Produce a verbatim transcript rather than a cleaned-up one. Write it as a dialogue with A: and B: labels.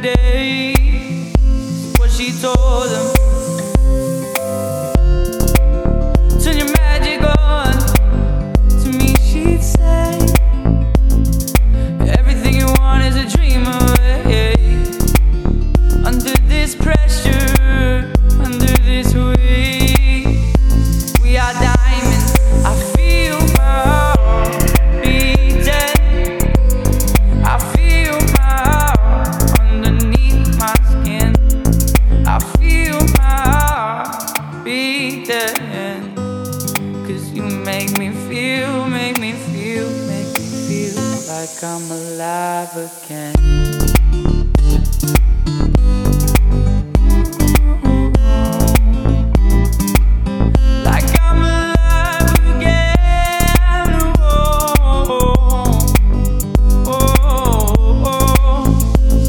A: day. What she told him. Turn your magic on. To me she'd say, everything you want is a dream away. Under this pressure, under this weight, we are diamonds. I feel my heart beating. I feel my heart underneath my skin. I feel my heart beating. Cause you make me feel, make me feel, make me feel like I'm alive again.